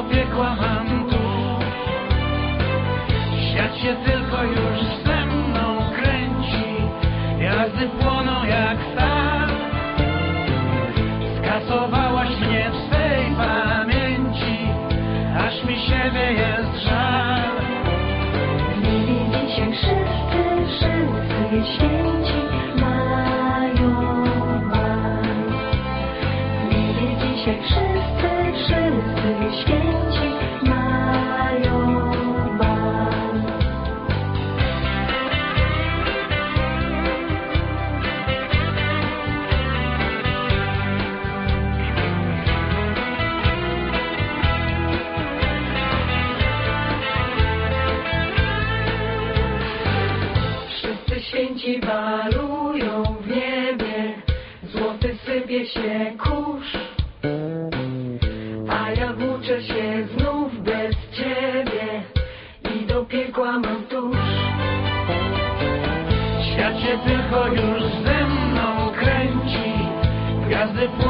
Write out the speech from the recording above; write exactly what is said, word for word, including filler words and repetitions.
piekła mam tu. Świat się tylko już ze mną kręci, jazdy płoną jak stal. Skasowałaś mnie w swej pamięci, aż mi siebie jest żal. Nie wiedzieć jak wszyscy, wszyscy święci mają bal. Nie wiedzieć jak wszyscy, wszyscy święci mają bal. Wszyscy święci balują w niebie, złoty sypie się kurz, a ja włóczę się znów bez ciebie i do piekła mam tuż. Świat się tylko już ze mną kręci, gwiazdy płoną